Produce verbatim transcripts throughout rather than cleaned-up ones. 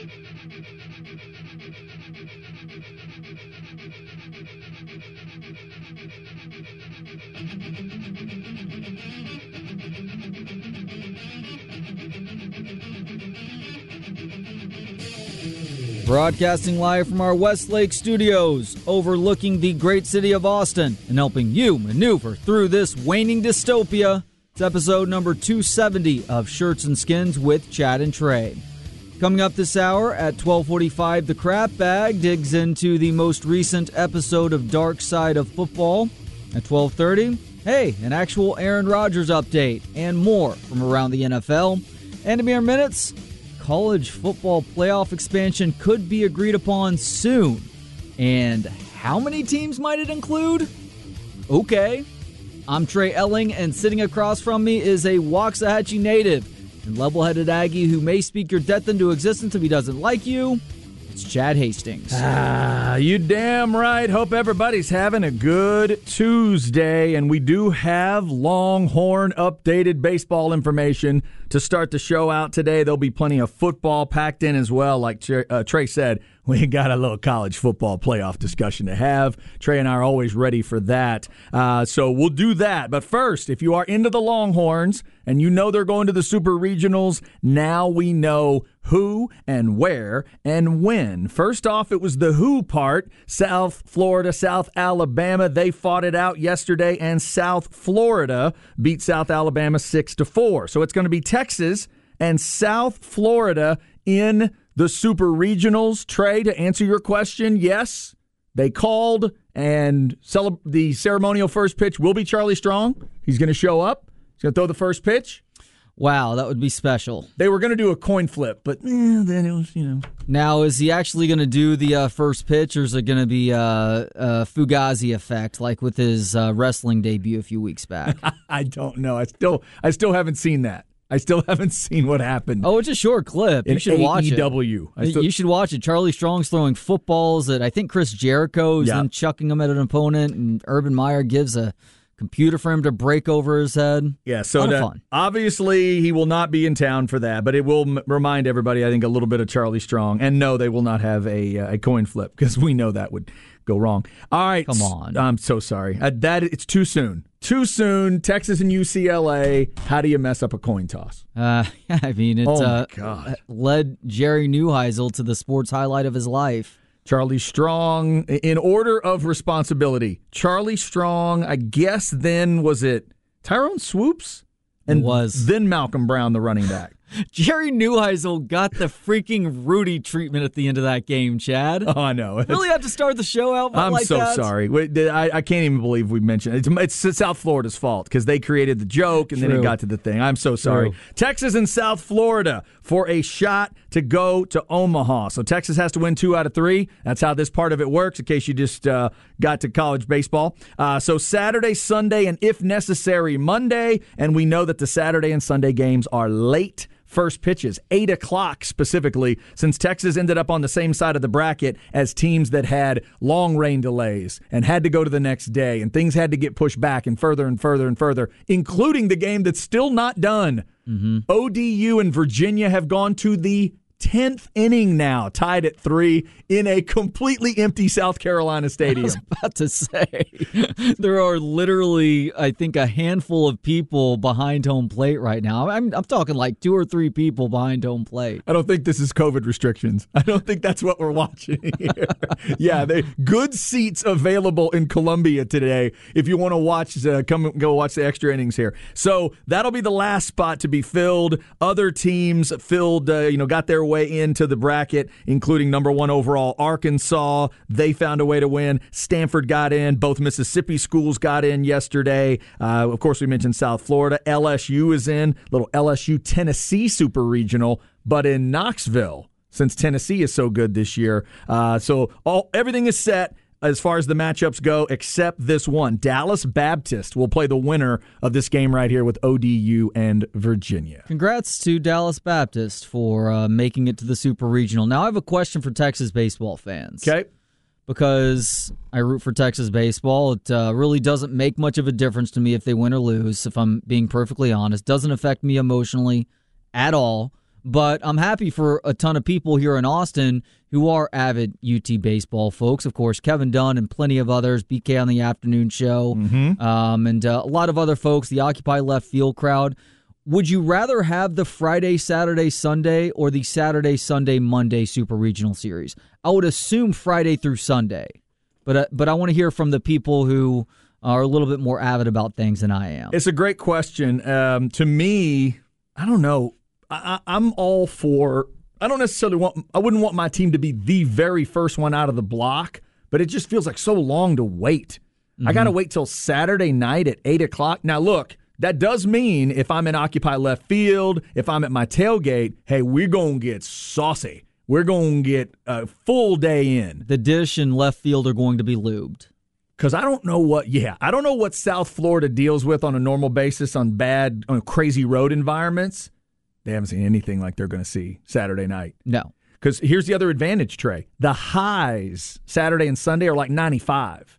Broadcasting live from our Westlake studios, overlooking the great city of Austin and helping you maneuver through this waning dystopia. It's episode number two seventy of Shirts and Skins with Chad and Trey. Coming up this hour at twelve forty-five, the Crap Bag digs into the most recent episode of Dark Side of Football. At twelve thirty, hey, an actual Aaron Rodgers update and more from around the N F L. And in mere minutes, college football playoff expansion could be agreed upon soon. And how many teams might it include? Okay. I'm Trey Elling, and sitting across from me is a Waxahachie native and level-headed Aggie who may speak your death into existence if he doesn't like you. It's Chad Hastings. Ah, you damn right. Hope everybody's having a good Tuesday. And we do have Longhorn updated baseball information to start the show out today. There'll be plenty of football packed in as well. Like uh, Trey said, we got a little college football playoff discussion to have. Trey and I are always ready for that. Uh, so we'll do that. But first, if you are into the Longhorns and you know they're going to the Super Regionals, now we know who and where and when. First off, it was the who part. South Florida, South Alabama. They fought it out yesterday, and South Florida beat South Alabama six to four. So it's going to be Texas and South Florida in the Super Regionals. Trey, to answer your question, yes, they called, and cele- the ceremonial first pitch will be Charlie Strong. He's going to show up. He's going to throw the first pitch. Wow, that would be special. They were going to do a coin flip, but eh, then it was, you know. Now, is he actually going to do the uh, first pitch, or is it going to be uh, a Fugazi effect, like with his uh, wrestling debut a few weeks back? I don't know. I still, I still haven't seen that. I still haven't seen what happened. Oh, it's a short clip. You should watch it. A E W. I still... You should watch it. Charlie Strong's throwing footballs at, I think, Chris Jericho is yep. then chucking them at an opponent, and Urban Meyer gives a computer for him to break over his head. Yeah, so that, fun. Obviously he will not be in town for that, but it will m- remind everybody, I think, a little bit of Charlie Strong. And no, they will not have a, a coin flip, because we know that would go wrong. All right. Come on. I'm so sorry. Uh, that It's too soon. Too soon. Texas and U C L A. How do you mess up a coin toss? Uh, I mean, it oh uh, God. led Jerry Neuheisel to the sports highlight of his life. Charlie Strong, in order of responsibility, Charlie Strong, I guess then, was it Tyrone Swoops? And it was. Then Malcolm Brown, the running back. Jerry Neuheisel got the freaking Rudy treatment at the end of that game, Chad. Oh, I know. Really have to start the show out I'm like so that? sorry. I, I can't even believe we mentioned it. It's, it's South Florida's fault because they created the joke and True. then it got to the thing. I'm so sorry. True. Texas and South Florida for a shot to go to Omaha. So Texas has to win two out of three. That's how this part of it works, in case you just uh, got to college baseball. Uh, so Saturday, Sunday, and if necessary, Monday. And we know that the Saturday and Sunday games are late first pitches, eight o'clock specifically, since Texas ended up on the same side of the bracket as teams that had long rain delays and had to go to the next day, and things had to get pushed back and further and further and further, including the game that's still not done. Mm-hmm. O D U and Virginia have gone to the tenth inning now, tied at three in a completely empty South Carolina stadium. I was about to say, there are literally, I think, a handful of people behind home plate right now. I'm, I'm talking like two or three people behind home plate. I don't think this is COVID restrictions. I don't think that's what we're watching here. Yeah, they good seats available in Columbia today if you want to watch, uh, come go watch the extra innings here. So that'll be the last spot to be filled. Other teams filled, uh, you know, got their way into the bracket, including number one overall Arkansas. They found a way to win. Stanford got in. Both Mississippi schools got in yesterday. Uh, of course, we mentioned South Florida. L S U is in. Little L S U Tennessee Super Regional, but in Knoxville, since Tennessee is so good this year. Uh, so all everything is set as far as the matchups go, except this one. Dallas Baptist will play the winner of this game right here with O D U and Virginia. Congrats to Dallas Baptist for uh, making it to the Super Regional. Now, I have a question for Texas baseball fans. Okay. Because I root for Texas baseball. It uh, really doesn't make much of a difference to me if they win or lose, if I'm being perfectly honest. Doesn't affect me emotionally at all. But I'm happy for a ton of people here in Austin who are avid U T baseball folks. Of course, Kevin Dunn and plenty of others, B K on the afternoon show, mm-hmm. um, and uh, a lot of other folks, the Occupy Left Field crowd. Would you rather have the Friday, Saturday, Sunday, or the Saturday, Sunday, Monday Super Regional Series? I would assume Friday through Sunday, but uh, but I want to hear from the people who are a little bit more avid about things than I am. It's a great question. Um, to me, I don't know. I, I'm all for, I don't necessarily want, I wouldn't want my team to be the very first one out of the block, but it just feels like so long to wait. Mm-hmm. I got to wait till Saturday night at eight o'clock. Now, look, that does mean if I'm in Occupy Left Field, if I'm at my tailgate, hey, we're going to get saucy. We're going to get a full day in. The dish and left field are going to be lubed. Because I don't know what, yeah, I don't know what South Florida deals with on a normal basis on bad, on crazy road environments. They haven't seen anything like they're going to see Saturday night. No. Because here's the other advantage, Trey. The highs Saturday and Sunday are like ninety-five.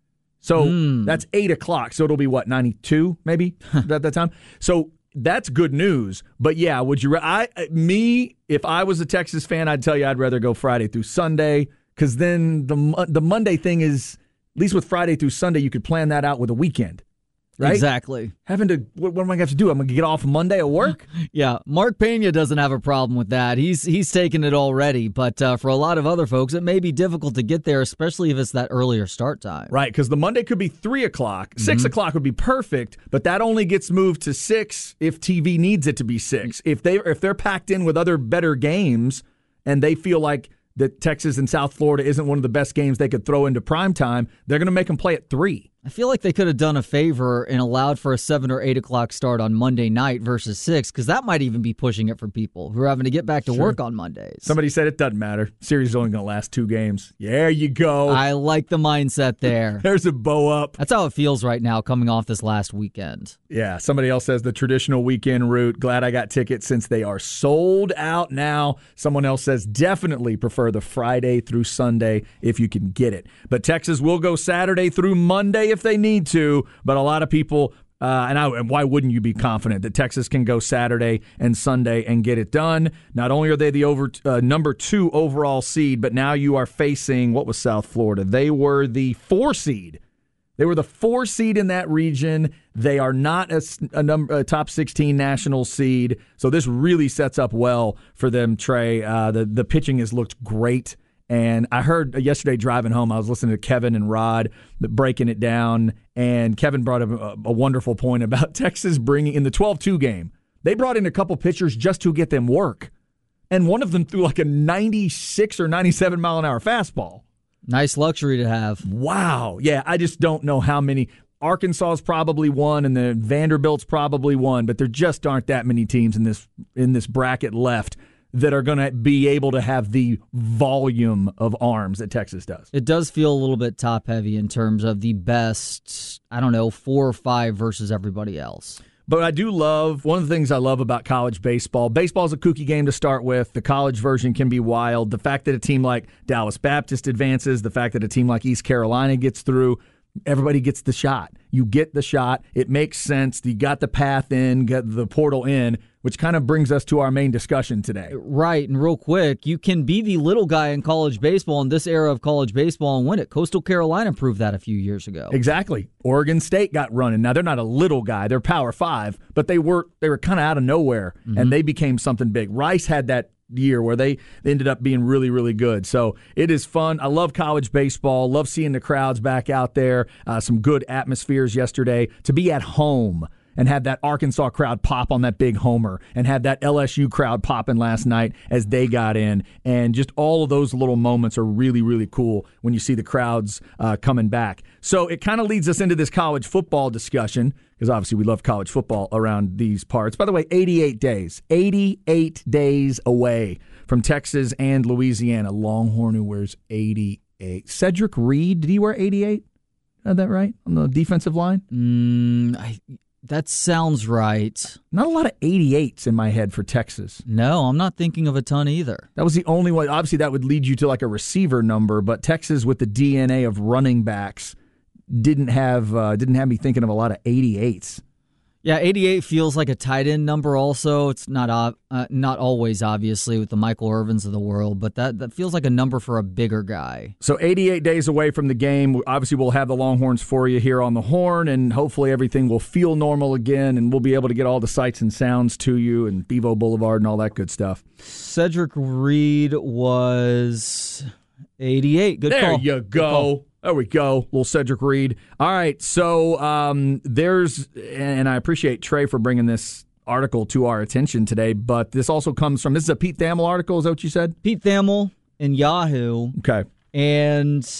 So mm. that's eight o'clock. So it'll be, what, ninety-two maybe at that time? So that's good news. But, yeah, would you – I me, if I was a Texas fan, I'd tell you I'd rather go Friday through Sunday because then the the Monday thing is – at least with Friday through Sunday, you could plan that out with a weekend. Right? Exactly. Having to, what, what am I going to have to do? I'm going to get off Monday at work? Yeah, Mark Pena doesn't have a problem with that. He's he's taken it already. But uh, for a lot of other folks, it may be difficult to get there, especially if it's that earlier start time. Right, because the Monday could be three o'clock. Mm-hmm. six o'clock would be perfect, but that only gets moved to six if T V needs it to be six. If, they, if they're packed in with other better games and they feel like that Texas and South Florida isn't one of the best games they could throw into primetime, they're going to make them play at three. I feel like they could have done a favor and allowed for a seven or eight o'clock start on Monday night versus six, because that might even be pushing it for people who are having to get back to sure. work on Mondays. Somebody said it doesn't matter. Series is only going to last two games. There you go. I like the mindset there. There's a bow up. That's how it feels right now coming off this last weekend. Yeah, somebody else says the traditional weekend route. Glad I got tickets since they are sold out now. Someone else says definitely prefer the Friday through Sunday if you can get it. But Texas will go Saturday through Monday if they need to, but a lot of people, uh, and, I, and why wouldn't you be confident that Texas can go Saturday and Sunday and get it done? Not only are they the over uh, number two overall seed, but now you are facing, what was South Florida? They were the four seed. They were the four seed in that region. They are not a, a, number, a top sixteen national seed, so this really sets up well for them, Trey. Uh, the, the pitching has looked great. And I heard yesterday driving home, I was listening to Kevin and Rod breaking it down, and Kevin brought up a, a wonderful point about Texas bringing in the twelve two game. They brought in a couple pitchers just to get them work, and one of them threw like a ninety-six or ninety-seven mile an hour fastball. Nice luxury to have. Wow. Yeah, I just don't know how many. Arkansas's probably won, and the Vanderbilt's probably won, but there just aren't that many teams in this in this bracket left that are going to be able to have the volume of arms that Texas does. It does feel a little bit top-heavy in terms of the best, I don't know, four or five versus everybody else. But I do love, one of the things I love about college baseball, baseball is a kooky game to start with. The college version can be wild. The fact that a team like Dallas Baptist advances, the fact that a team like East Carolina gets through, everybody gets the shot. You get the shot. It makes sense. You got the path in, got the portal in, which kind of brings us to our main discussion today. Right, and real quick, you can be the little guy in college baseball in this era of college baseball and win it. Coastal Carolina proved that a few years ago. Exactly. Oregon State got running. Now, they're not a little guy. They're Power Five, but they were they were kind of out of nowhere, mm-hmm. and they became something big. Rice had that year where they ended up being really, really good. So it is fun. I love college baseball. Love seeing the crowds back out there. Uh, some good atmospheres yesterday. To be at home and have that Arkansas crowd pop on that big homer and have that L S U crowd popping last night as they got in. And just all of those little moments are really, really cool when you see the crowds uh, coming back. So it kind of leads us into this college football discussion, because obviously we love college football around these parts. By the way, eighty-eight days. eighty-eight days away from Texas and Louisiana. Longhorn who wears eighty-eight. Cedric Reed, did he wear eighty-eight? Is that right? On the defensive line? Mm, I... That sounds right. Not a lot of eighty-eights in my head for Texas. No, I'm not thinking of a ton either. That was the only one. Obviously, that would lead you to like a receiver number, but Texas with the D N A of running backs didn't have uh, didn't have me thinking of a lot of eighty-eights. Yeah, eighty-eight feels like a tight end number also. It's not uh, not always, obviously, with the Michael Irvins of the world, but that, that feels like a number for a bigger guy. So eighty-eight days away from the game. Obviously, we'll have the Longhorns for you here on the Horn, and hopefully everything will feel normal again, and we'll be able to get all the sights and sounds to you, and Bevo Boulevard and all that good stuff. Cedric Reed was eighty-eight. Good there call. There you go. There we go, little Cedric Reed. All right, so um, there's, and I appreciate Trey for bringing this article to our attention today, but this also comes from, this is a Pete Thamel article, is that what you said? Pete Thamel in Yahoo. Okay. And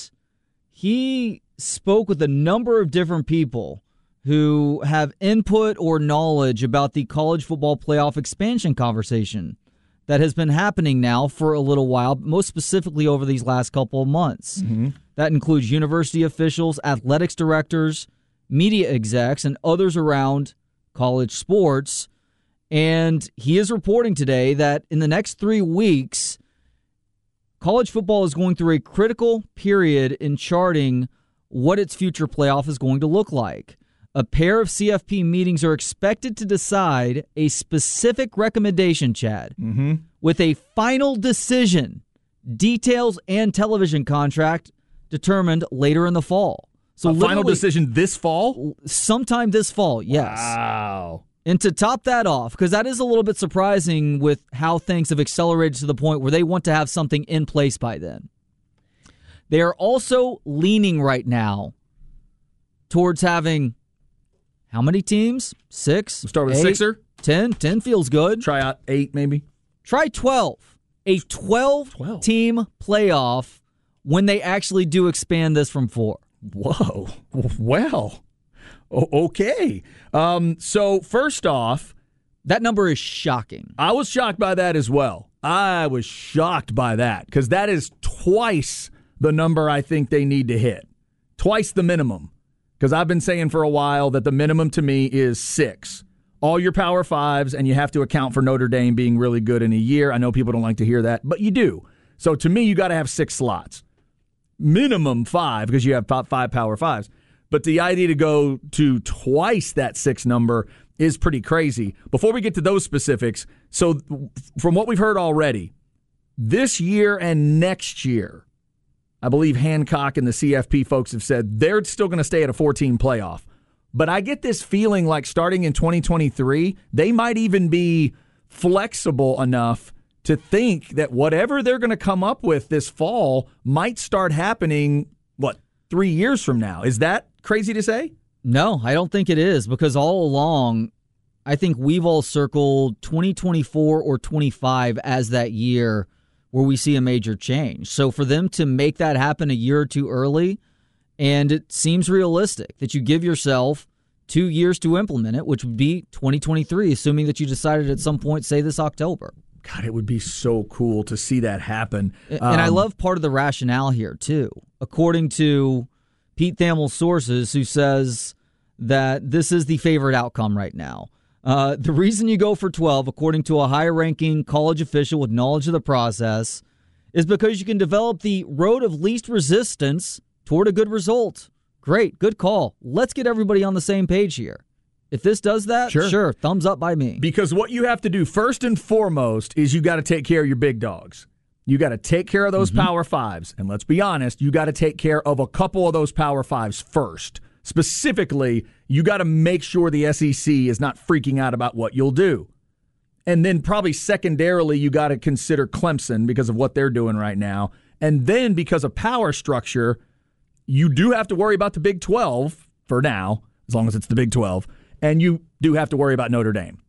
he spoke with a number of different people who have input or knowledge about the college football playoff expansion conversation that has been happening now for a little while, most specifically over these last couple of months. Mm-hmm. That includes university officials, athletics directors, media execs, and others around college sports. And he is reporting today that in the next three weeks, college football is going through a critical period in charting what its future playoff is going to look like. A pair of C F P meetings are expected to decide a specific recommendation, Chad, mm-hmm. with a final decision, details, and television contract determined later in the fall. So a final decision this fall? Sometime this fall, yes. Wow. And to top that off, because that is a little bit surprising with how things have accelerated to the point where they want to have something in place by then. They are also leaning right now towards having how many teams? Six? We'll start with eight, sixer? Ten. Ten feels good. Try out eight, maybe? Try twelve. A twelve-team playoff when they actually do expand this from four. Whoa. Well, okay. Um, so first off, that number is shocking. I was shocked by that as well. I was shocked by that because that is twice the number I think they need to hit. Twice the minimum. Because I've been saying for a while that the minimum to me is six. All your Power Fives, and you have to account for Notre Dame being really good in a year. I know people don't like to hear that, but you do. So to me, you got to have six slots. Minimum five, because you have five Power Fives. But the idea to go to twice that six number is pretty crazy. Before we get to those specifics, so from what we've heard already, this year and next year, I believe Hancock and the C F P folks have said they're still going to stay at a four-team playoff. But I get this feeling like starting in twenty twenty-three, they might even be flexible enough to think that whatever they're going to come up with this fall might start happening, what, three years from now. Is that crazy to say? No, I don't think it is, because all along, I think we've all circled twenty twenty-four or twenty-five as that year where we see a major change. So for them to make that happen a year or two early, and it seems realistic that you give yourself two years to implement it, which would be twenty twenty-three, assuming that you decided at some point, say this October. God, it would be so cool to see that happen. And um, I love part of the rationale here, too. According to Pete Thamel's sources, who says that this is the favorite outcome right now. Uh, the reason you go for twelve, according to a high-ranking college official with knowledge of the process, is because you can develop the road of least resistance toward a good result. Great, good call. Let's get everybody on the same page here. If this does that, sure, sure thumbs up by me. Because what you have to do first and foremost is you got to take care of your big dogs. You got to take care of those mm-hmm. Power Fives. And let's be honest, you got to take care of a couple of those Power Fives first. Specifically, you got to make sure the S E C is not freaking out about what you'll do. And then probably secondarily, you got to consider Clemson because of what they're doing right now. And then because of power structure, you do have to worry about the Big twelve for now, as long as it's the Big twelve. And you do have to worry about Notre Dame.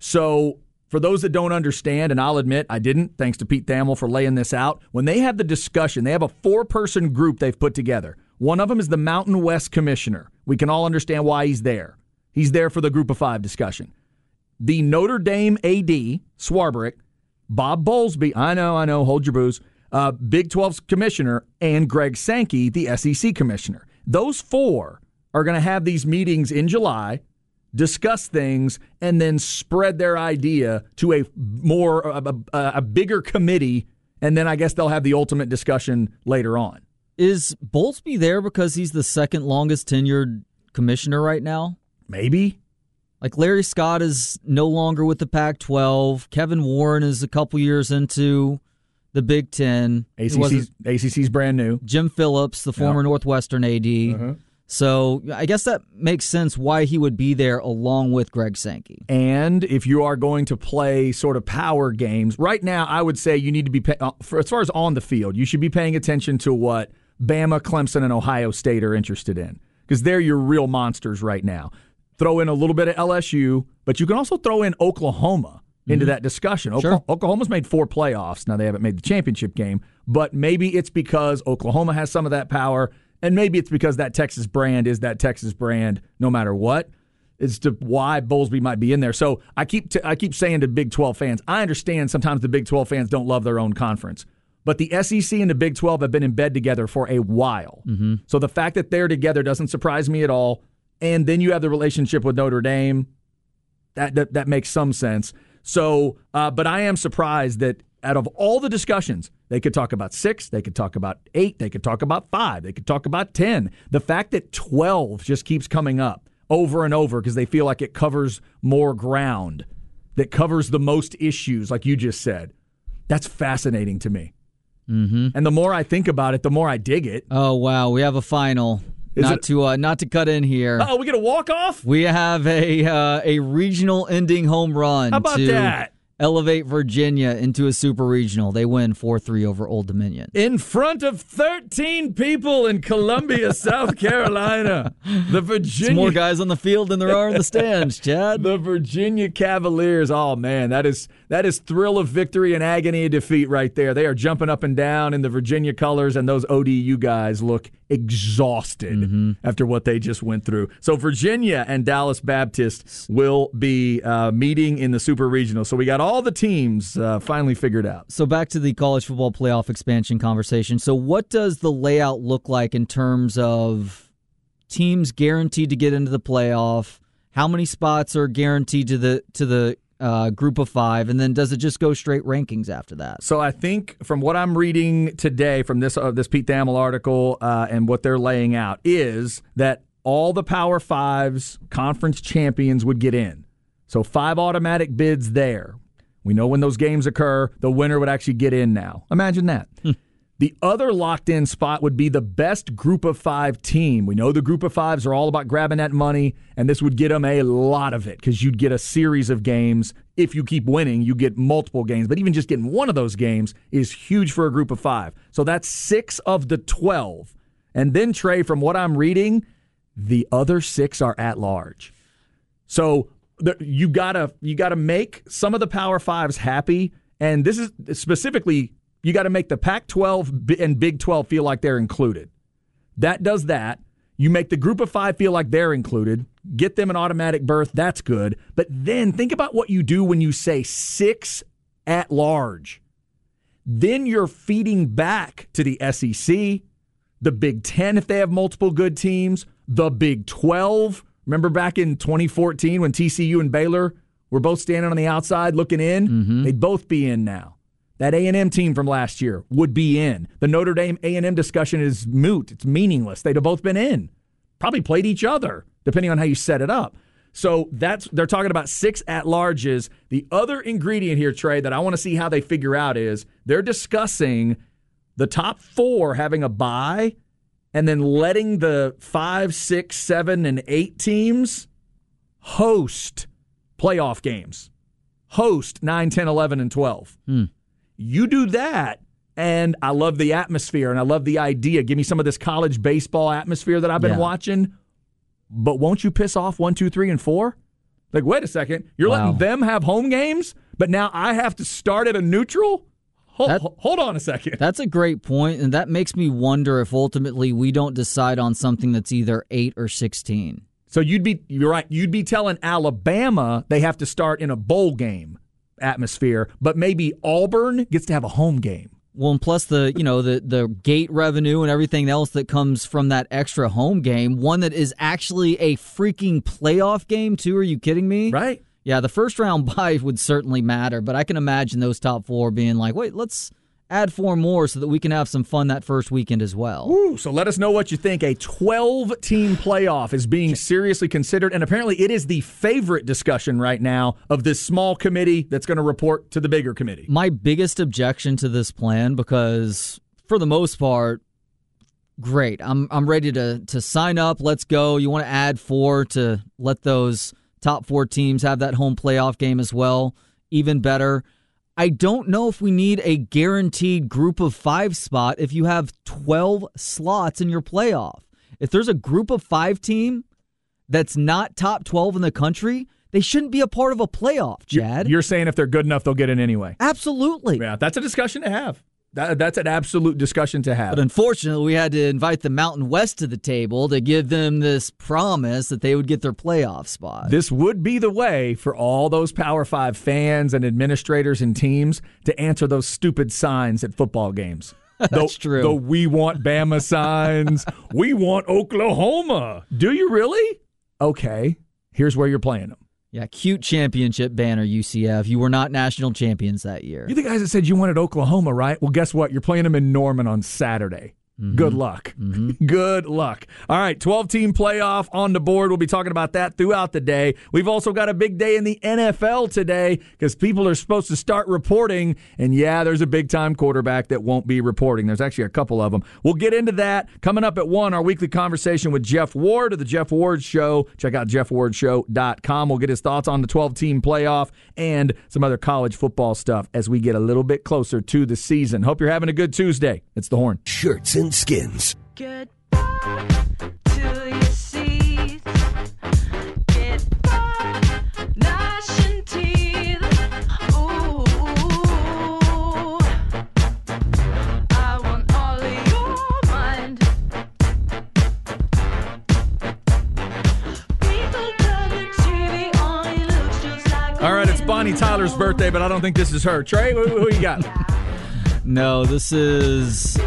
So for those that don't understand, and I'll admit I didn't, thanks to Pete Thamel for laying this out, when they have the discussion, they have a four-person group they've put together. One of them is the Mountain West Commissioner. We can all understand why he's there. He's there for the Group of Five discussion. The Notre Dame A D, Swarbrick, Bob Bowlesby, I know, I know, hold your booze, uh, Big twelve's commissioner, and Greg Sankey, the S E C commissioner. Those four are going to have these meetings in July, discuss things, and then spread their idea to a more a, a, a bigger committee, and then I guess they'll have the ultimate discussion later on. Is Bowlesby there because he's the second longest tenured commissioner right now? Maybe. Like Larry Scott is no longer with the Pac twelve. Kevin Warren is a couple years into the Big Ten. A C C's, A C C's brand new. Jim Phillips, the former yep. Northwestern A D. Uh-huh. So I guess that makes sense why he would be there along with Greg Sankey. And if you are going to play sort of power games, right now I would say you need to be, pay, for, as far as on the field, you should be paying attention to what Bama, Clemson, and Ohio State are interested in, because they're your real monsters right now. Throw in a little bit of L S U, but you can also throw in Oklahoma into mm-hmm. that discussion. Sure. Oklahoma, Oklahoma's made four playoffs. Now they haven't made the championship game, but maybe it's because Oklahoma has some of that power. And maybe it's because that Texas brand is that Texas brand no matter what, as to why Bowlesby might be in there. So I keep t- I keep saying to Big twelve fans, I understand sometimes the Big twelve fans don't love their own conference. But the S E C and the Big twelve have been in bed together for a while. Mm-hmm. So the fact that they're together doesn't surprise me at all. And then you have the relationship with Notre Dame. That that, that makes some sense. So, uh, but I am surprised that out of all the discussions, they could talk about six, they could talk about eight, they could talk about five, they could talk about ten. The fact that twelve just keeps coming up over and over because they feel like it covers more ground, that covers the most issues, like you just said, that's fascinating to me. Mm-hmm. And the more I think about it, the more I dig it. Oh, wow. We have a final. Is not it, to uh, not to cut in here. Oh, we get a walk-off? We have a uh, a regional ending home run. How about to that? Elevate Virginia into a super regional. They win four three over Old Dominion. In front of thirteen people in Columbia, South Carolina. The Virginia... There's more guys on the field than there are in the stands, Chad. The Virginia Cavaliers. Oh, man, that is that is thrill of victory and agony of defeat right there. They are jumping up and down in the Virginia colors, and those O D U guys look exhausted mm-hmm. after what they just went through. So Virginia and Dallas Baptist will be uh, meeting in the super regional. So we got all the teams uh, finally figured out. So back to the college football playoff expansion conversation. So what does the layout look like in terms of teams guaranteed to get into the playoff? How many spots are guaranteed to the to the uh, group of five? And then does it just go straight rankings after that? So I think from what I'm reading today from this uh, this Pete Thamel article uh, and what they're laying out is that all the Power Fives conference champions would get in. So five automatic bids there. We know when those games occur, the winner would actually get in now. Imagine that. The other locked-in spot would be the best group of five team. We know the group of fives are all about grabbing that money, and this would get them a lot of it because you'd get a series of games. If you keep winning, you get multiple games. But even just getting one of those games is huge for a group of five. So that's six of the twelve. And then, Trey, from what I'm reading, the other six are at large. So you gotta you gotta make some of the Power Fives happy, and this is specifically you got to make the Pac twelve and Big twelve feel like they're included. That does that. You make the group of five feel like they're included. Get them an automatic berth. That's good. But then think about what you do when you say six at large. Then you're feeding back to the S E C, the Big Ten if they have multiple good teams, the Big twelve. Remember back in twenty fourteen when T C U and Baylor were both standing on the outside looking in? Mm-hmm. They'd both be in now. That A and M team from last year would be in. The Notre Dame A and M discussion is moot. It's meaningless. They'd have both been in. Probably played each other, depending on how you set it up. So that's they're talking about six at-larges. The other ingredient here, Trey, that I want to see how they figure out is they're discussing the top four having a bye and then letting the five, six, seven, and eight teams host playoff games. Host nine, ten, eleven, and twelve. Hmm. You do that, and I love the atmosphere, and I love the idea. Give me some of this college baseball atmosphere that I've been yeah. watching. But won't you piss off one, two, three, and four? Like, wait a second. You're wow. letting them have home games, but now I have to start at a neutral? Hold, that, hold on a second. That's a great point, and that makes me wonder if ultimately we don't decide on something that's either eight or sixteen. So you'd be you're right. You'd be telling Alabama they have to start in a bowl game atmosphere, but maybe Auburn gets to have a home game. Well, and plus the you know the the gate revenue and everything else that comes from that extra home game, one that is actually a freaking playoff game too. Are you kidding me? Right. Yeah, the first round bye would certainly matter, but I can imagine those top four being like, wait, let's add four more so that we can have some fun that first weekend as well. Ooh, so let us know what you think. A twelve-team playoff is being seriously considered, and apparently it is the favorite discussion right now of this small committee that's going to report to the bigger committee. My biggest objection to this plan, because for the most part, great. I'm I'm ready to to sign up. Let's go. You want to add four to let those top four teams have that home playoff game as well. Even better. I don't know if we need a guaranteed group of five spot if you have twelve slots in your playoff. If there's a group of five team that's not top twelve in the country, they shouldn't be a part of a playoff, Chad. You're saying if they're good enough, they'll get in anyway. Absolutely. Yeah, that's a discussion to have. That, that's an absolute discussion to have. But unfortunately, we had to invite the Mountain West to the table to give them this promise that they would get their playoff spot. This would be the way for all those Power Five fans and administrators and teams to answer those stupid signs at football games. That's the, true. The "We want Bama" signs. We want Oklahoma. Do you really? Okay, here's where you're playing them. Yeah, cute championship banner, U C F. You were not national champions that year. You're the guys that said you wanted Oklahoma, right? Well, guess what? You're playing them in Norman on Saturday. Mm-hmm. Good luck. Mm-hmm. Good luck. All right, twelve-team playoff on the board. We'll be talking about that throughout the day. We've also got a big day in the N F L today because people are supposed to start reporting. And, yeah, there's a big-time quarterback that won't be reporting. There's actually a couple of them. We'll get into that. Coming up at one, our weekly conversation with Jeff Ward of the Jeff Ward Show. Check out jeff ward show dot com. We'll get his thoughts on the twelve-team playoff and some other college football stuff as we get a little bit closer to the season. Hope you're having a good Tuesday. It's The Horn. Shirts and skins. Goodbye to your seats. Goodbye, gnashing teeth. Ooh, I want all of your mind. People turn the T V on, it looks just like. All right, it's Bonnie Tyler's birthday, but I don't think this is her. Trey, who, who you got? No, this is,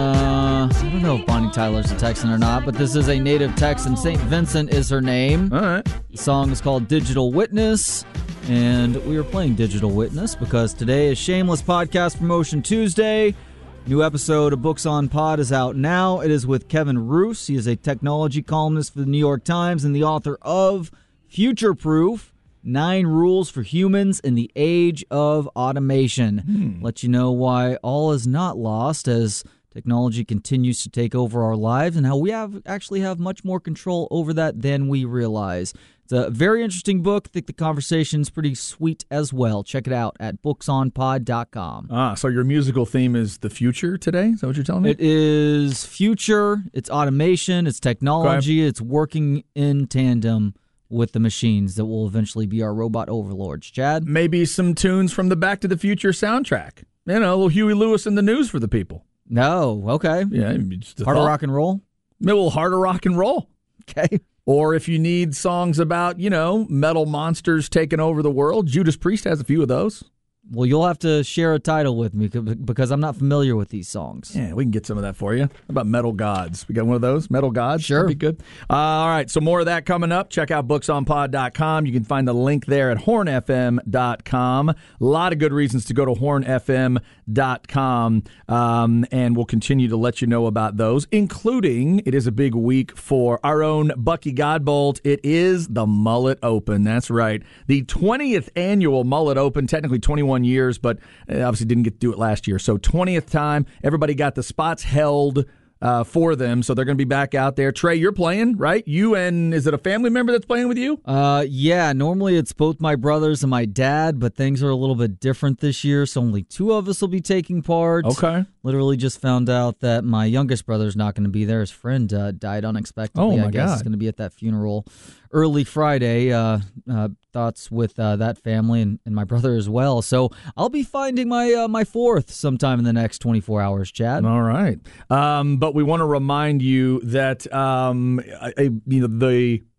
uh, I don't know if Bonnie Tyler's a Texan or not, but this is a native Texan. Saint Vincent is her name. All right. The song is called Digital Witness, and we are playing Digital Witness because today is Shameless Podcast Promotion Tuesday. New episode of Books on Pod is out now. It is with Kevin Roose. He is a technology columnist for the New York Times and the author of Future Proof, Nine Rules for Humans in the Age of Automation. Hmm. Let you know why all is not lost as technology continues to take over our lives and how we have actually have much more control over that than we realize. It's a very interesting book. I think the conversation's pretty sweet as well. Check it out at books on pod dot com. Ah, so your musical theme is the future today? Is that what you're telling me? It is future, it's automation, it's technology, okay. It's working in tandem with the machines that will eventually be our robot overlords. Chad? Maybe some tunes from the Back to the Future soundtrack. You know, a little Huey Lewis in the news for the people. No, okay. Yeah, just a Harder thought. rock and roll? A little harder rock and roll. Okay. Or if you need songs about, you know, metal monsters taking over the world, Judas Priest has a few of those. Well, you'll have to share a title with me because I'm not familiar with these songs. Yeah, we can get some of that for you. How about Metal Gods? We got one of those? Metal Gods? Sure. That'd be good. Uh, all right, so more of that coming up. Check out books on pod dot com. You can find the link there at horn f m dot com. A lot of good reasons to go to horn f m dot com, um, and we'll continue to let you know about those, including it is a big week for our own Bucky Godbolt. It is the Mullet Open. That's right. The twentieth annual Mullet Open, technically twenty-one years, but obviously didn't get to do it last year. So twentieth time, everybody got the spots held uh, for them, so they're going to be back out there. Trey, you're playing, right? You and, is it a family member that's playing with you? Uh, yeah, normally it's both my brothers and my dad, but things are a little bit different this year, so only two of us will be taking part. Okay. Literally just found out that my youngest brother's not going to be there. His friend uh, died unexpectedly. Oh, my I guess God. He's going to be at that funeral early Friday. Uh, uh, thoughts with uh, that family and, and my brother as well. So I'll be finding my uh, my fourth sometime in the next twenty-four hours, Chad. All right. Um, but we want to remind you that um, a, you know, the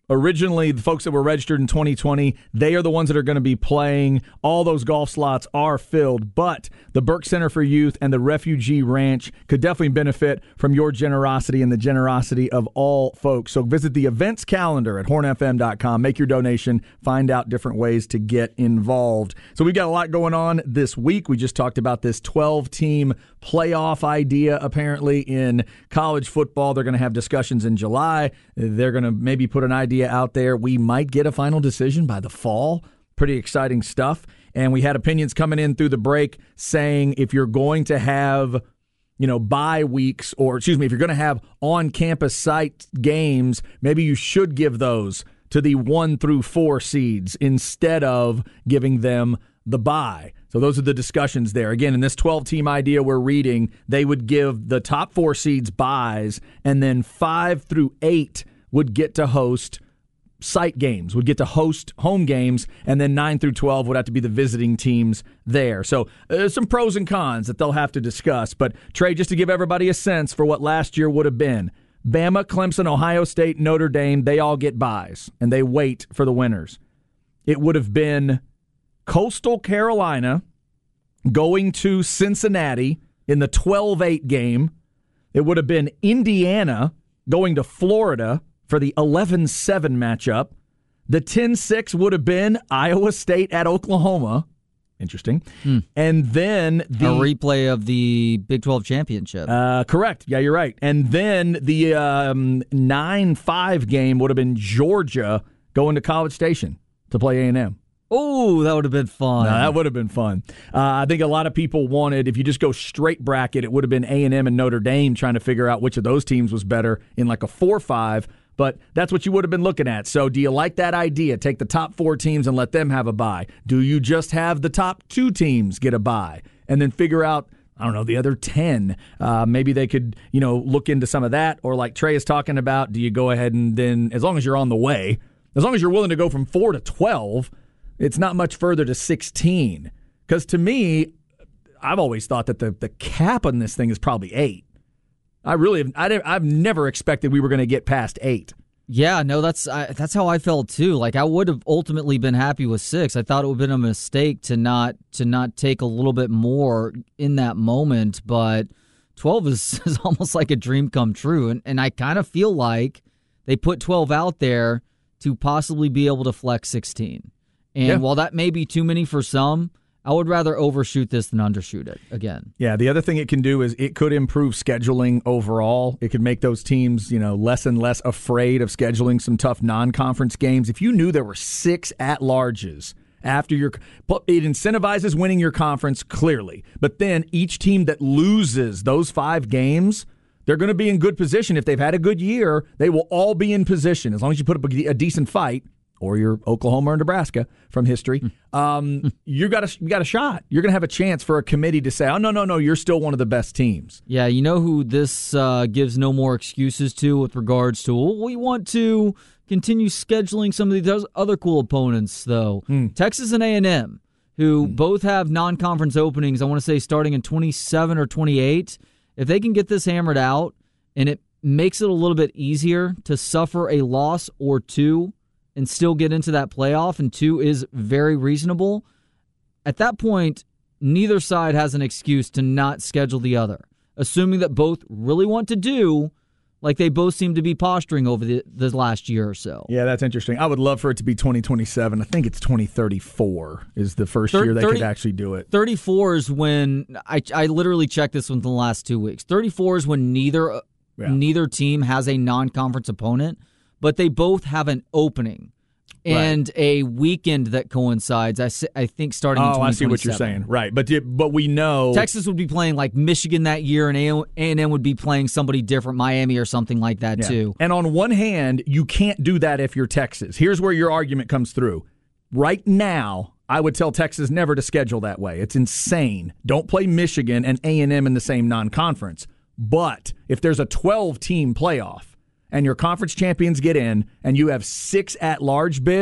Originally, the folks that were registered in twenty twenty, they are the ones that are going to be playing. All those golf slots are filled, but the Burke Center for Youth and the Refugee Ranch could definitely benefit from your generosity and the generosity of all folks. So visit the events calendar at horn f m dot com. Make your donation. Find out different ways to get involved. So we've got a lot going on this week. We just talked about this twelve-team playoff idea, apparently, in college football. They're going to have discussions in July. They're going to maybe put an idea out there. We might get a final decision by the fall. Pretty exciting stuff. And we had opinions coming in through the break saying if you're going to have, you know, bye weeks, or excuse me, if you're going to have on-campus site games, maybe you should give those to the one through four seeds instead of giving them the bye. So those are the discussions there. Again, in this twelve-team idea we're reading, they would give the top four seeds byes, and then five through eight would get to host site games, would get to host home games, and then nine through twelve would have to be the visiting teams there. So there's some pros and cons that they'll have to discuss. But, Trey, just to give everybody a sense for what last year would have been, Bama, Clemson, Ohio State, Notre Dame, they all get byes, and they wait for the winners. It would have been Coastal Carolina going to Cincinnati in the twelve eight game. It would have been Indiana going to Florida for the eleven seven matchup. The ten six would have been Iowa State at Oklahoma. Interesting. Hmm. And then the a replay of the Big twelve championship. Uh, correct. Yeah, you're right. And then the um, nine five game would have been Georgia going to College Station to play A and M. Oh, that would have been fun. No, that would have been fun. Uh, I think a lot of people wanted, if you just go straight bracket, it would have been A and M and Notre Dame trying to figure out which of those teams was better in like a four five. But that's what you would have been looking at. So do you like that idea? Take the top four teams and let them have a bye. Do you just have the top two teams get a bye and then figure out, I don't know, the other ten? Uh, maybe they could, you know, look into some of that. Or like Trey is talking about, do you go ahead and then, as long as you're on the way, as long as you're willing to go from four to twelve, it's not much further to sixteen. Because to me, I've always thought that the, the cap on this thing is probably eight. I really have, I, I've never expected we were going to get past eight. Yeah, no, that's I, that's how I felt too. Like I would have ultimately been happy with six. I thought it would have been a mistake to not to not take a little bit more in that moment, but twelve is, is almost like a dream come true. And and I kind of feel like they put twelve out there to possibly be able to flex sixteen. And yeah. while that may be too many for some, I would rather overshoot this than undershoot it again. Yeah, the other thing it can do is it could improve scheduling overall. It could make those teams, you know, less and less afraid of scheduling some tough non-conference games. If you knew there were six at-larges after your, it incentivizes winning your conference clearly. But then each team that loses those five games, they're going to be in good position. If they've had a good year, they will all be in position as long as you put up a, a decent fight. Or you're Oklahoma or Nebraska from history, um, you got a you got a shot. You're going to have a chance for a committee to say, "Oh no, no, no, you're still one of the best teams." Yeah, you know who this uh, gives no more excuses to with regards to. Well, we want to continue scheduling some of these other cool opponents, though. Hmm. Texas and A and M, who hmm. both have non-conference openings. I want to say starting in twenty-seven or twenty-eight. If they can get this hammered out, and it makes it a little bit easier to suffer a loss or two and still get into that playoff, and two is very reasonable, at that point, neither side has an excuse to not schedule the other, assuming that both really want to do like they both seem to be posturing over the, the last year or so. Yeah, that's interesting. I would love for it to be twenty twenty-seven. I think it's twenty thirty-four is the first Thir- year they thirty could actually do it. thirty-four is when, I, I literally checked this within the last two weeks. thirty-four is when neither yeah. neither team has a non-conference opponent, but they both have an opening and right. a weekend that coincides, I, I think, starting in oh, twenty twenty-seven. I see what you're saying. Right, but but we know Texas would be playing like Michigan that year, and A and M would be playing somebody different, Miami or something like that, yeah. too. And on one hand, you can't do that if you're Texas. Here's where your argument comes through. Right now, I would tell Texas never to schedule that way. It's insane. Don't play Michigan and A and M in the same non-conference. But if there's a twelve-team playoff, and your conference champions get in, and you have six at-large bids,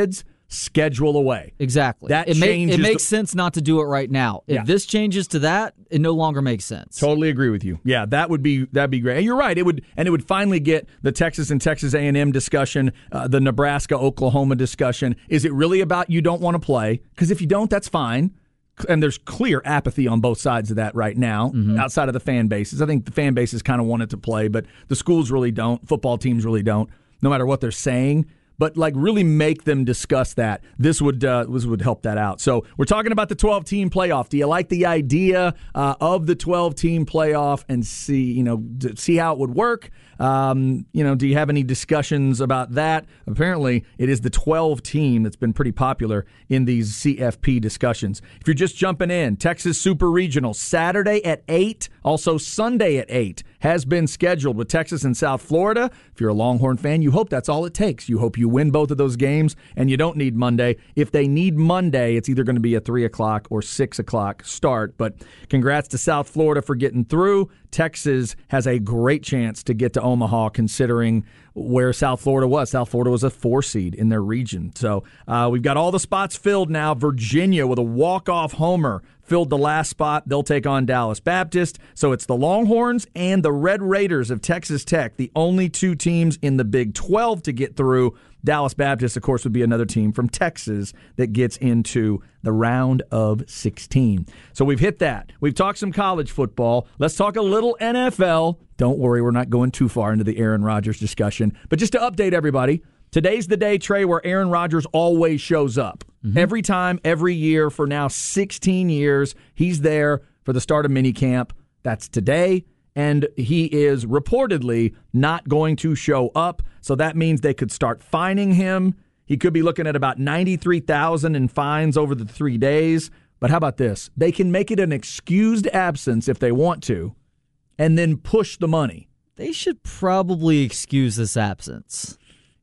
schedule away. Exactly. That it, make, changes it makes the- sense not to do it right now. If Yeah. this changes to that, it no longer makes sense. Totally agree with you. Yeah, that would be that'd be great. And you're right. It would and it would finally get the Texas and Texas A and M discussion, uh, the Nebraska Oklahoma discussion. Is it really about you don't want to play? Because if you don't, that's fine. And there's clear apathy on both sides of that right now, Mm-hmm. outside of the fan bases. I think the fan bases kind of want it to play, but the schools really don't. Football teams really don't, no matter what they're saying. But like really make them discuss that. This would uh, this would help that out. So we're talking about the twelve-team playoff. Do you like the idea uh, of the twelve-team playoff and see you know d- see how it would work? Um, you know, do you have any discussions about that? Apparently, it is the twelve-team that's been pretty popular in these C F P discussions. If you're just jumping in, Texas Super Regional Saturday at eight, also Sunday at eight has been scheduled with Texas and South Florida. If you're a Longhorn fan, you hope that's all it takes. You hope you win both of those games, and you don't need Monday. If they need Monday, it's either going to be a three o'clock or six o'clock start. But congrats to South Florida for getting through. Texas has a great chance to get to Omaha, considering where South Florida was. South Florida was a four seed in their region. So uh, we've got all the spots filled now. Virginia with a walk-off homer filled the last spot. They'll take on Dallas Baptist. So it's the Longhorns and the Red Raiders of Texas Tech, the only two teams in the Big twelve to get through. Dallas Baptist, of course, would be another team from Texas that gets into the round of sixteen. So we've hit that. We've talked some college football. Let's talk a little N F L. Don't worry, we're not going too far into the Aaron Rodgers discussion. But just to update everybody, today's the day, Trey, where Aaron Rodgers always shows up. Mm-hmm. Every time, every year, for now sixteen years, he's there for the start of minicamp. That's today. And he is reportedly not going to show up. So that means they could start fining him. He could be looking at about ninety-three thousand dollars in fines over the three days. But how about this? They can make it an excused absence if they want to, and then push the money. They should probably excuse this absence.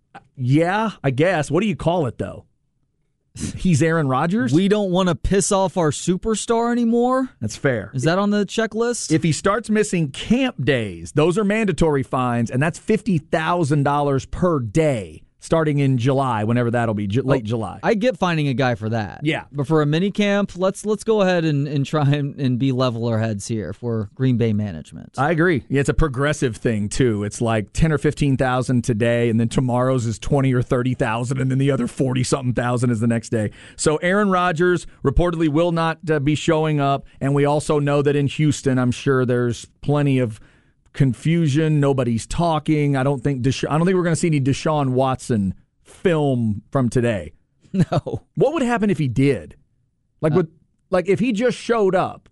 Yeah, I guess. What do you call it, though? He's Aaron Rodgers? We don't want to piss off our superstar anymore? That's fair. Is that on the checklist? If he starts missing camp days, those are mandatory fines, and that's fifty thousand dollars per day starting in July, whenever that'll be, ju- late Oh, July. I get finding a guy for that. Yeah. But for a mini camp, let's let's go ahead and, and try and, and be level our heads here for Green Bay management. I agree. Yeah, it's a progressive thing, too. It's like ten or fifteen thousand today, and then tomorrow's is twenty or thirty thousand, and then the other forty-something thousand is the next day. So Aaron Rodgers reportedly will not uh, be showing up, and we also know that in Houston, I'm sure there's plenty of confusion. Nobody's talking. I don't think Desha- I don't think we're going to see any Deshaun Watson film from today. No. What would happen if he did? Like, Uh, would, like if he just showed up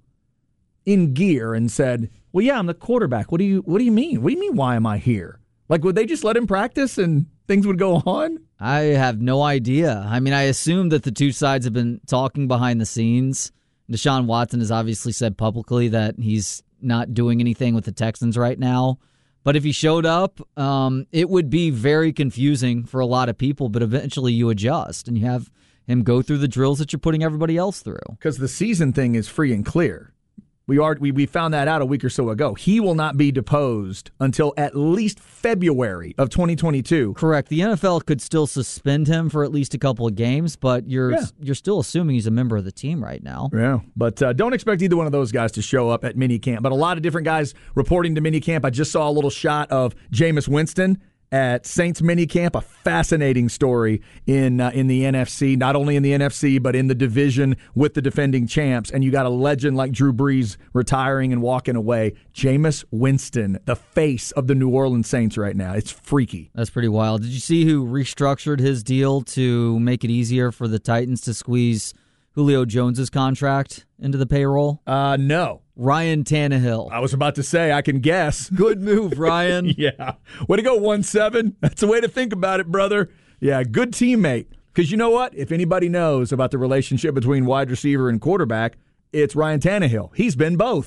in gear and said, "Well, yeah, I'm the quarterback. What do you What do you mean? What do you mean? Why am I here?" Like, would they just let him practice and things would go on? I have no idea. I mean, I assume that the two sides have been talking behind the scenes. Deshaun Watson has obviously said publicly that he's not doing anything with the Texans right now. But if he showed up, um, it would be very confusing for a lot of people, but eventually you adjust and you have him go through the drills that you're putting everybody else through. Because the season thing is free and clear. We are we, we found that out a week or so ago. He will not be deposed until at least February of twenty twenty-two. Correct. The N F L could still suspend him for at least a couple of games, but you're Yeah. you're still assuming he's a member of the team right now. Yeah, but uh, don't expect either one of those guys to show up at minicamp. But a lot of different guys reporting to minicamp. I just saw a little shot of Jameis Winston at Saints minicamp. A fascinating story in uh, in the N F C, not only in the N F C, but in the division with the defending champs. And you got a legend like Drew Brees retiring and walking away. Jameis Winston, the face of the New Orleans Saints right now. It's freaky. That's pretty wild. Did you see who restructured his deal to make it easier for the Titans to squeeze Julio Jones's contract into the payroll? Uh, no. Ryan Tannehill. I was about to say, I can guess. Good move, Ryan. Yeah. Way to go, one seven. That's the way to think about it, brother. Yeah, good teammate. Because you know what? If anybody knows about the relationship between wide receiver and quarterback, it's Ryan Tannehill. He's been both.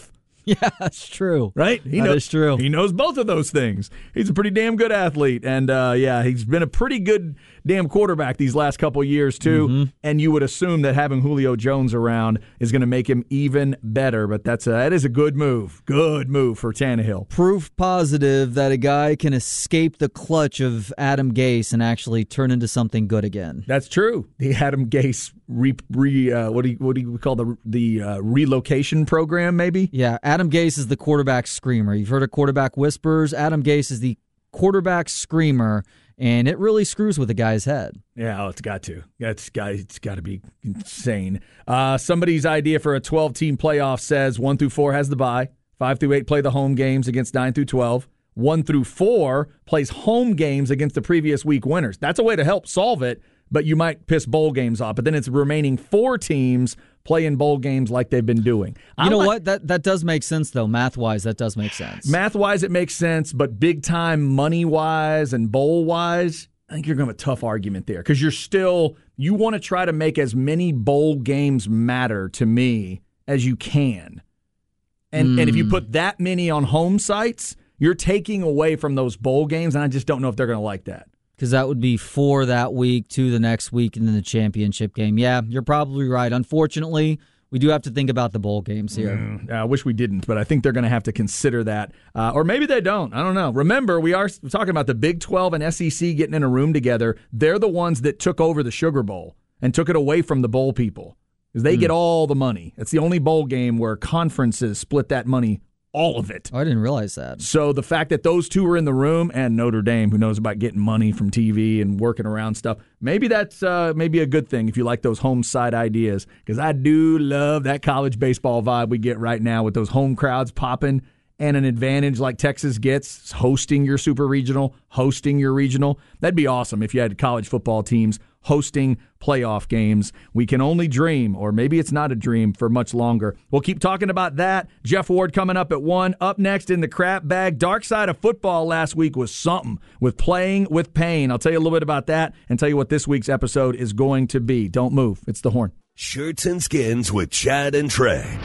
Yeah, that's true. Right? He That knows, is true. He knows both of those things. He's a pretty damn good athlete. And, uh, yeah, he's been a pretty good damn quarterback these last couple of years, too. Mm-hmm. And you would assume that having Julio Jones around is going to make him even better. But that's a, that is a good move. Good move for Tannehill. Proof positive that a guy can escape the clutch of Adam Gase and actually turn into something good again. That's true. The Adam Gase re, re uh, what do you, what do you call the the uh, relocation program? Maybe. Yeah, Adam Gase is the quarterback screamer. You've heard of quarterback whispers. Adam Gase is the quarterback screamer, and it really screws with a guy's head. Yeah, oh, it's got to. It's got it's got to be insane. Uh, somebody's idea for a twelve-team playoff says one through four has the bye. Five through eight play the home games against nine through twelve. One through four plays home games against the previous week winners. That's a way to help solve it, but you might piss bowl games off. But then it's remaining four teams playing bowl games like they've been doing. You I'm know like, what? That that does make sense, though. Math-wise, that does make sense. Math-wise, it makes sense, but big-time money-wise and bowl-wise, I think you're going to have a tough argument there because you're still – you want to try to make as many bowl games matter to me as you can. And mm. and if you put that many on home sites – you're taking away from those bowl games, and I just don't know if they're going to like that. Because that would be four that week, two the next week, and then the championship game. Yeah, you're probably right. Unfortunately, we do have to think about the bowl games here. Mm, I wish we didn't, but I think they're going to have to consider that. Uh, or maybe they don't. I don't know. Remember, we are talking about the Big twelve and S E C getting in a room together. They're the ones that took over the Sugar Bowl and took it away from the bowl people because they mm. get all the money. It's the only bowl game where conferences split that money all of it. Oh, I didn't realize that. So the fact that those two were in the room, and Notre Dame, who knows about getting money from T V and working around stuff, maybe that's uh, maybe a good thing if you like those home side ideas. Because I do love that college baseball vibe we get right now with those home crowds popping and an advantage like Texas gets hosting your super regional, hosting your regional. That'd be awesome if you had college football teams hosting playoff games. We can only dream, or maybe it's not a dream for much longer. We'll keep talking about that. Jeff Ward coming up at one. Up next in the crap bag, Dark Side of Football last week was something with playing with pain. I'll tell you a little bit about that and tell you what this week's episode is going to be. Don't move. It's The Horn. Shirts and Skins with Chad and Trey.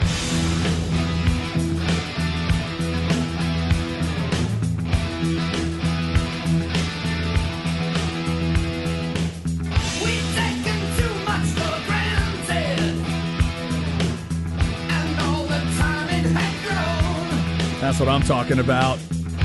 That's what I'm talking about.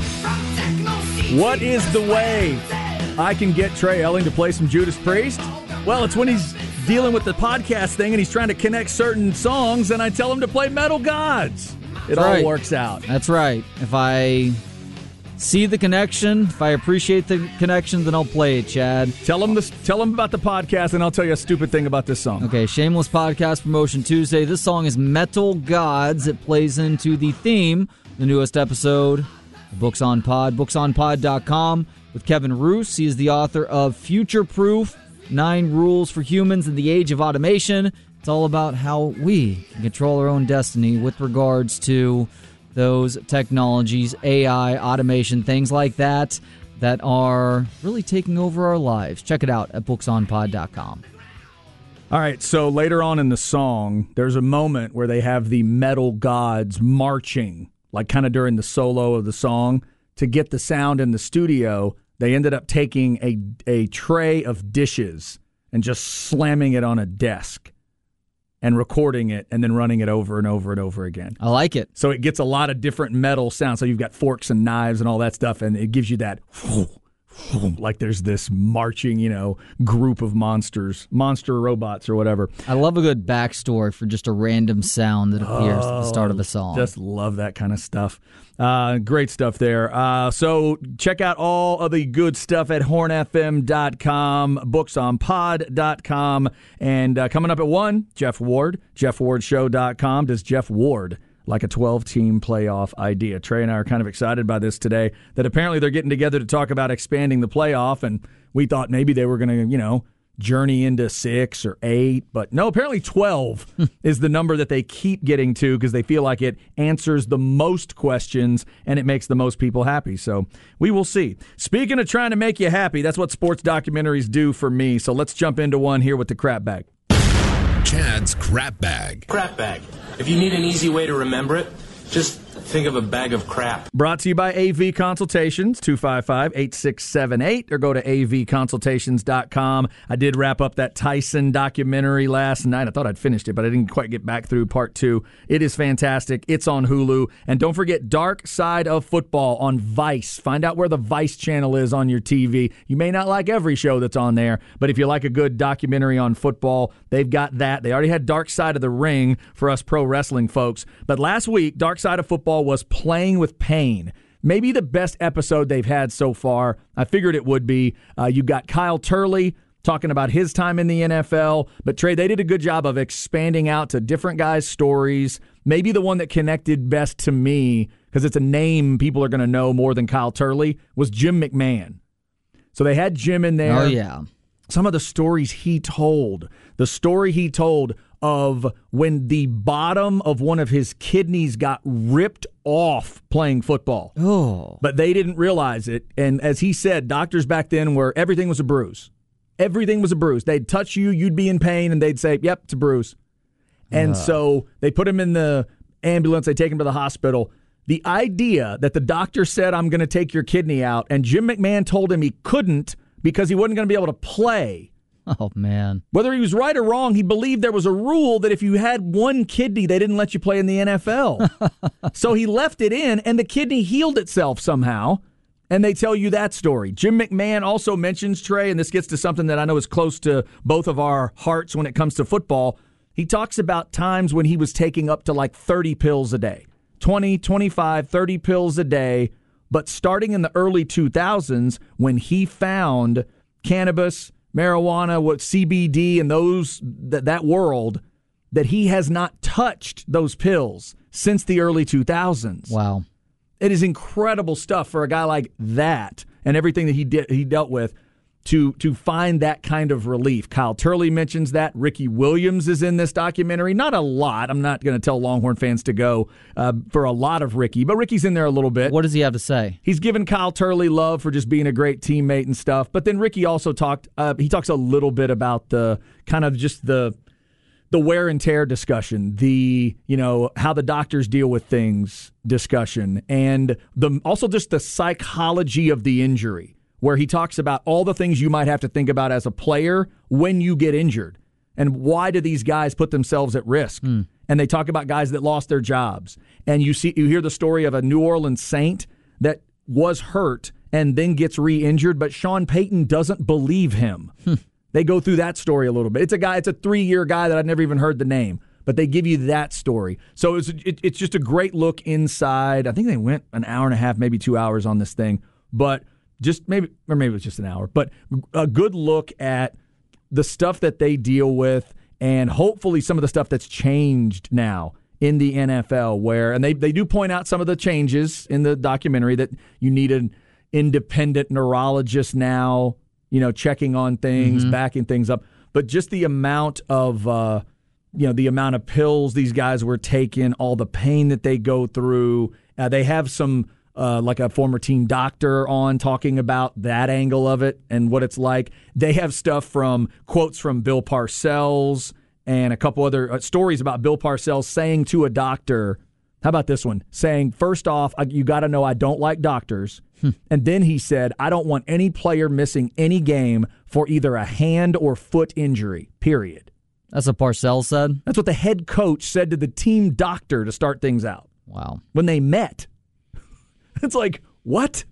What is the way I can get Trey Elling to play some Judas Priest? Well, it's when he's dealing with the podcast thing and he's trying to connect certain songs, and I tell him to play Metal Gods. It all right. works out. That's right. If I see the connection, if I appreciate the connection, then I'll play it, Chad. Tell him this, tell him about the podcast, and I'll tell you a stupid thing about this song. Okay, shameless podcast promotion Tuesday. This song is Metal Gods. It plays into the theme, the newest episode, Books on Pod, books on pod dot com, with Kevin Roos. He is the author of Future Proof, Nine Rules for Humans in the Age of Automation. It's all about how we can control our own destiny with regards to those technologies, A I, automation, things like that, that are really taking over our lives. Check it out at books on pod dot com. All right, so later on in the song, there's a moment where they have the Metal Gods marching, like kind of during the solo of the song. To get the sound in the studio, they ended up taking a a tray of dishes and just slamming it on a desk and recording it and then running it over and over and over again. I like it. So it gets a lot of different metal sounds. So you've got forks and knives and all that stuff, and it gives you that like there's this marching, you know, group of monsters, monster robots or whatever. I love a good backstory for just a random sound that appears oh, at the start of a song. Just love that kind of stuff. Uh, great stuff there. Uh, so check out all of the good stuff at horn f m dot com, books on pod dot com, and uh, coming up at one, Jeff Ward, jeff ward show dot com. Does Jeff Ward like a twelve-team playoff idea? Trey and I are kind of excited by this today, that apparently they're getting together to talk about expanding the playoff, and we thought maybe they were going to, you know, journey into six or eight, but no, apparently twelve is the number that they keep getting to because they feel like it answers the most questions and it makes the most people happy. So we will see. Speaking of trying to make you happy, that's what sports documentaries do for me. So let's jump into one here with the crap bag. Chad's crap bag. Crap bag. If you need an easy way to remember it, just think of a bag of crap. Brought to you by A V Consultations, two five five, eight six seven eight, or go to a v consultations dot com. I did wrap up that Tyson documentary last night. I thought I'd finished it, but I didn't quite get back through part two. It is fantastic. It's on Hulu. And don't forget Dark Side of Football on Vice. Find out where the Vice channel is on your T V. You may not like every show that's on there, but if you like a good documentary on football, they've got that. They already had Dark Side of the Ring for us pro wrestling folks. But last week, Dark Side of Football was Playing with Pain. Maybe the best episode they've had so far. I figured it would be. Uh, you got Kyle Turley talking about his time in the N F L. But, Trey, they did a good job of expanding out to different guys' stories. Maybe the one that connected best to me, because it's a name people are going to know more than Kyle Turley, was Jim McMahon. So they had Jim in there. Oh, yeah. Some of the stories he told, the story he told of when the bottom of one of his kidneys got ripped off playing football. Oh. But they didn't realize it. And as he said, doctors back then were, everything was a bruise. Everything was a bruise. They'd touch you, you'd be in pain, and they'd say, yep, it's a bruise. And uh. so they put him in the ambulance, they take him to the hospital. The idea that the doctor said, I'm going to take your kidney out, and Jim McMahon told him he couldn't because he wasn't going to be able to play. Oh, man. Whether he was right or wrong, he believed there was a rule that if you had one kidney, they didn't let you play in the N F L. So he left it in, and the kidney healed itself somehow, and they tell you that story. Jim McMahon also mentions, Trey, and this gets to something that I know is close to both of our hearts when it comes to football. He talks about times when he was taking up to like thirty pills a day, twenty, twenty-five, thirty pills a day, but starting in the early two thousands when he found cannabis, marijuana, what C B D, and those that that world, that he has not touched those pills since the early two thousands. Wow. It is incredible stuff for a guy like that and everything that he did he dealt with to to find that kind of relief. Kyle Turley mentions that. Ricky Williams is in this documentary. Not a lot. I'm not going to tell Longhorn fans to go uh, for a lot of Ricky, but Ricky's in there a little bit. What does he have to say? He's given Kyle Turley love for just being a great teammate and stuff. But then Ricky also talked, uh, he talks a little bit about the kind of just the the wear and tear discussion, the, you know, how the doctors deal with things discussion, and the also just the psychology of the injury, where he talks about all the things you might have to think about as a player when you get injured. And why do these guys put themselves at risk? Mm. And they talk about guys that lost their jobs. And you see, you hear the story of a New Orleans Saint that was hurt and then gets re-injured, but Sean Payton doesn't believe him. Hmm. They go through that story a little bit. It's a guy, it's a three-year guy that I'd never even heard the name, but they give you that story. So it's it, it's just a great look inside. I think they went an hour and a half, maybe two hours on this thing, but just maybe, or maybe it was just an hour, but a good look at the stuff that they deal with, and hopefully some of the stuff that's changed now in the N F L, where, and they, they do point out some of the changes in the documentary, that you need an independent neurologist now, you know, checking on things, mm-hmm. backing things up. But just the amount of, uh, you know, the amount of pills these guys were taking, all the pain that they go through. Uh, they have some, uh, like a former team doctor on talking about that angle of it and what it's like. They have stuff from quotes from Bill Parcells and a couple other uh, stories about Bill Parcells saying to a doctor, how about this one? Saying, first off, I, you got to know I don't like doctors. Hmm. And then he said, I don't want any player missing any game for either a hand or foot injury, period. That's what Parcells said? That's what the head coach said to the team doctor to start things out. Wow. When they met. It's like, what?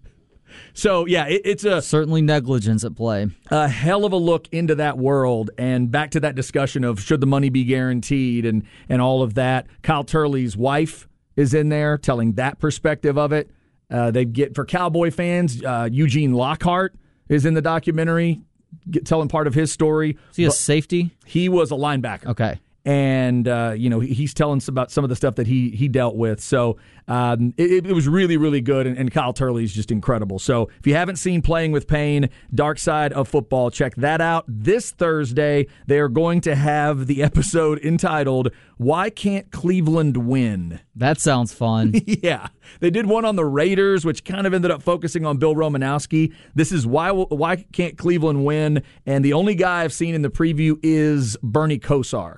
So, yeah, it, it's a... Certainly negligence at play. A hell of a look into that world, and back to that discussion of should the money be guaranteed and, and all of that. Kyle Turley's wife is in there telling that perspective of it. Uh, they get, for Cowboy fans, uh, Eugene Lockhart is in the documentary get, telling part of his story. Is he a safety? He was a linebacker. Okay. And, uh, you know, he's telling us about some of the stuff that he he dealt with. So um, it, it was really, really good. And, and Kyle Turley is just incredible. So if you haven't seen Playing with Pain, Dark Side of Football, check that out. This Thursday, they are going to have the episode entitled, Why Can't Cleveland Win? That sounds fun. Yeah. They did one on the Raiders, which kind of ended up focusing on Bill Romanowski. This is Why Why Can't Cleveland Win? And the only guy I've seen in the preview is Bernie Kosar.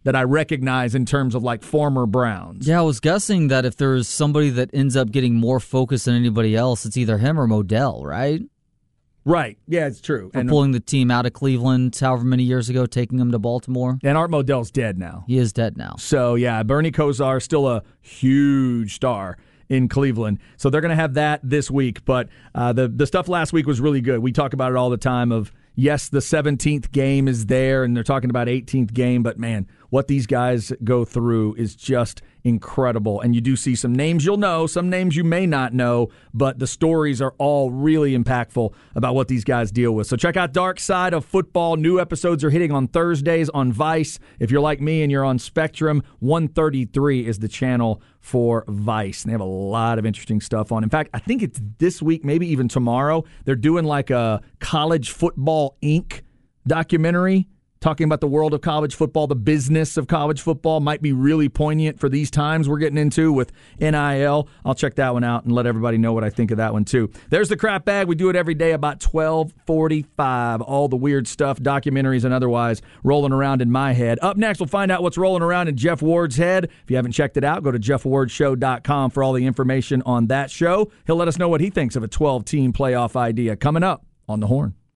that I recognize in terms of like former Browns. Yeah, I was guessing that if there's somebody that ends up getting more focus than anybody else, it's either him or Modell, right? Right. Yeah, it's true. For and pulling the team out of Cleveland however many years ago, taking them to Baltimore. And Art Modell's dead now. He is dead now. So, yeah, Bernie Kosar still a huge star in Cleveland. So they're going to have that this week. But uh, the, the stuff last week was really good. We talk about it all the time of, yes, the seventeenth game is there, and they're talking about eighteenth game. But, man, what these guys go through is just incredible. And you do see some names you'll know, some names you may not know, but the stories are all really impactful about what these guys deal with. So check out Dark Side of Football. New episodes are hitting on Thursdays on Vice. If you're like me and you're on Spectrum, one thirty-three is the channel for Vice. And they have a lot of interesting stuff on. In fact, I think it's this week, maybe even tomorrow. They're doing like a College Football Incorporated documentary talking about the world of college football, the business of college football. Might be really poignant for these times we're getting into with N I L. I'll check that one out and let everybody know what I think of that one too. There's the Crap Bag. We do it every day about twelve forty-five. All the weird stuff, documentaries and otherwise, rolling around in my head. Up next, we'll find out what's rolling around in Jeff Ward's head. If you haven't checked it out, go to jeff ward show dot com for all the information on that show. He'll let us know what he thinks of a twelve-team playoff idea coming up on The Horn.